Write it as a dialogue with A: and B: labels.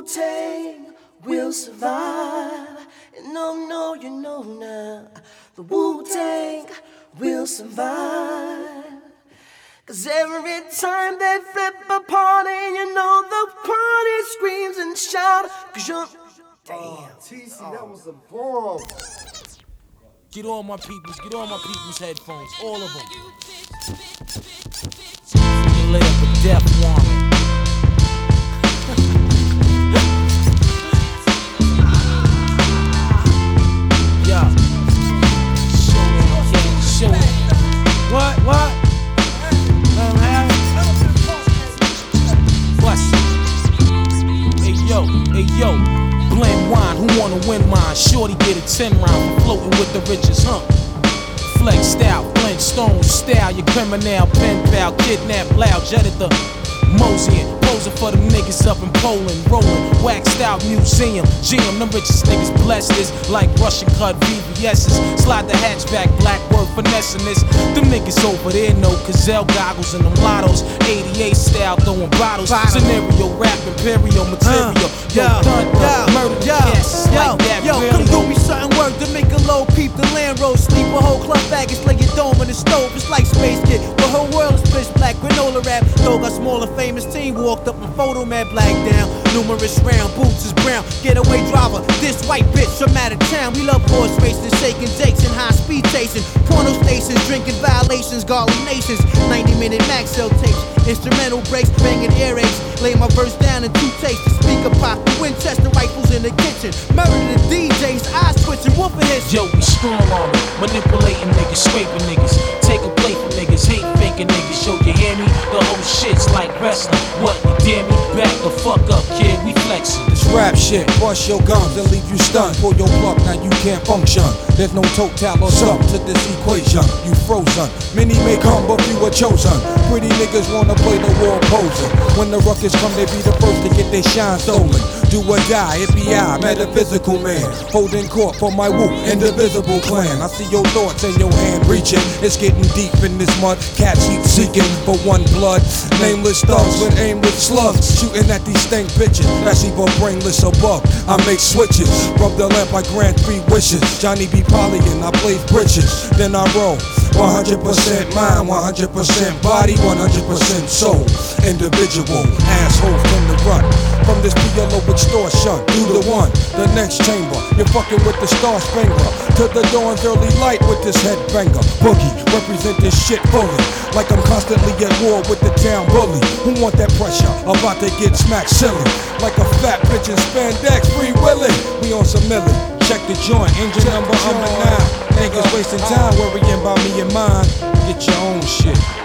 A: Wu-Tang will survive. And no, you know now, the Wu-Tang will survive. Cause every time they flip a party, you know the party screams and shout. Cause you're... Damn.
B: TC, that was a bomb.
C: Get all my people's headphones, all of them. You lay up a death warrant. Yeah. Show it. What? Bust it. Hey yo. Blend wine, who wanna win mine? Shorty get a 10 round, floating with the richest, Flex style, Flintstone style, your criminal, pen pal, kidnap, loud, jetted the Moseying, posing for them niggas up in Poland, rolling, waxed out museum, GM, them richest niggas blessed this, like Russian cut VVS's, slide the hatchback, black word finessing this, them niggas over there know Cazelle goggles and them lottos, 88 style throwing bottles, scenario, rap, imperial material, murder the cats, like that,
D: really. Come do me something work to make a low peep the land road, sleep a whole club baggage, lay your dome in the stove, it's like Space Kid, the whole world is pitch black, granola rap, though got smaller famous team walked up and photo man black down. Numerous round, boots is brown. Getaway driver, this white bitch from out of town. We love horse racing, shaking jakes and high speed chasing. Porno stations, drinking violations, garlic nations. 90-minute max cell tapes, instrumental breaks, banging earaches. Lay my verse down in 2 takes. The speaker pop, the Winchester rifles in the kitchen. Murder the DJs, eyes twitching, wolfing his.
C: Yo, we strong on it, manipulating niggas, scraping niggas. Take a plate from niggas, hate faking niggas. Yo, you hear me? The whole shit's like wrestling. What, you dare me? Back the fuck up, kid, we flexing.
E: This rap shit, bust your guns and leave you stunned. Pull your plug, now you can't function. There's no total or sum to this equation. You frozen, many may come, but few are chosen. Pretty niggas wanna play the war poser. When the ruckus come, they be the first to get their shine stolen. Do or die, it be I, metaphysical man. Holding court for my whoop, indivisible clan. I see your thoughts and your hand reaching. It's getting deep in this mud. Cats keep seeking for one blood. Nameless thugs with aimless slugs. Shooting at these stank bitches. That's even brainless above. I make switches. Rub the lamp, I grant 3 wishes. Johnny B. Pollyan, I blaze britches. Then I roll. 100% mind, 100% body, 100% soul. Individual, asshole from the run. From this PLO extortion, do the one, the next chamber. You're fucking with the Star Spangler. To the dawn's early light with this headbanger. Boogie, represent this shit fully. Like I'm constantly at war with the town bully. Who want that pressure? About to get smacked silly. Like a fat bitch in spandex, free willing. We on some milli. Check the joint, engine number under 9. Niggas wasting time worrying about me and mine. Get your own shit.